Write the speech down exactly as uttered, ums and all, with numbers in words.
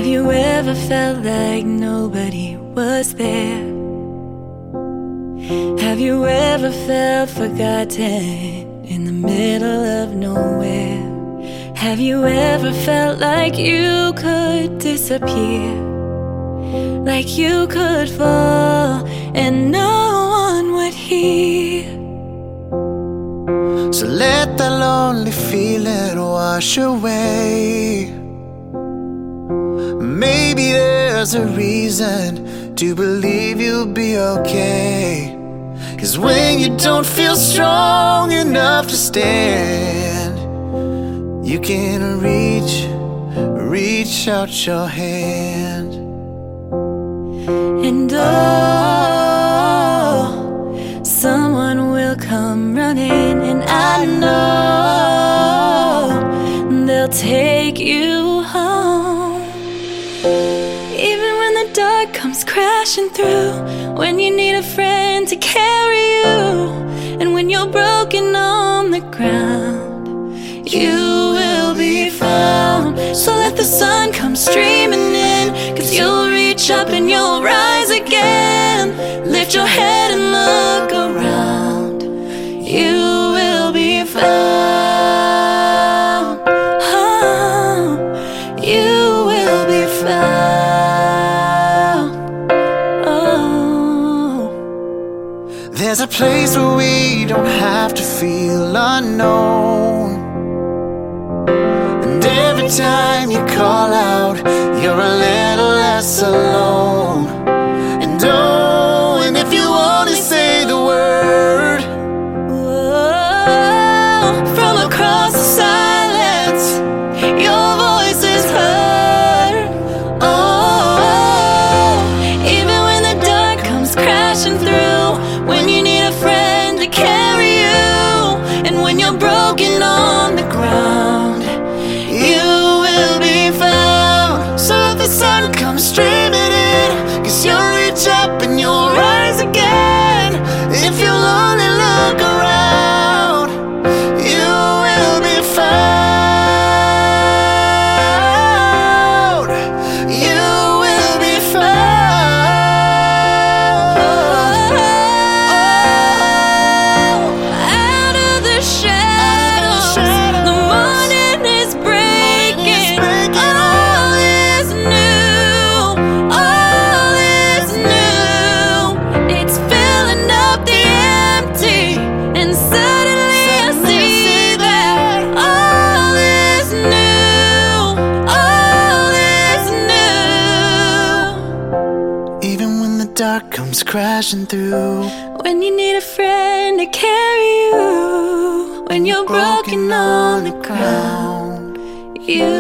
you ever felt like nobody was there? Have you ever felt forgotten in the middle of nowhere? Have you ever felt like you could disappear? Like you could fall and no one would hear? So let that lonely feeling wash away. Maybe there's a reason to believe you'll be okay. 'Cause when you don't feel strong enough to stand, you can reach, reach out your hand. And oh, someone will come running, and I know they'll take you home. Even when the dark comes crashing through, when you need a friend to carry you, and when you're broken on the ground, you will be found. So let the sun come streaming in, 'cause you'll reach up and you'll rise again. Lift your head and look around, you will be found. Oh, you will be found. Oh, there's a place where we don't have to feel unknown. And every time you call out, you're a little less alone. And oh, and if you only say the word, whoa, from across the silence, your voice is heard. Oh, even when the dark comes crashing through, when you need a friend to carry you, and when you're broken on the ground, you will be found. So if the sun comes streaming in, 'cause you'll reach up and you'll rise again. If you'll only look around, you will be found. You will be found. Out of the shadows, the morning is breaking. All is new, all is new. It's filling up the empty, and suddenly I see that all is new, all is new. even when the dark comes crashing through, When you need a friend to carry you, when you're broken on the ground, you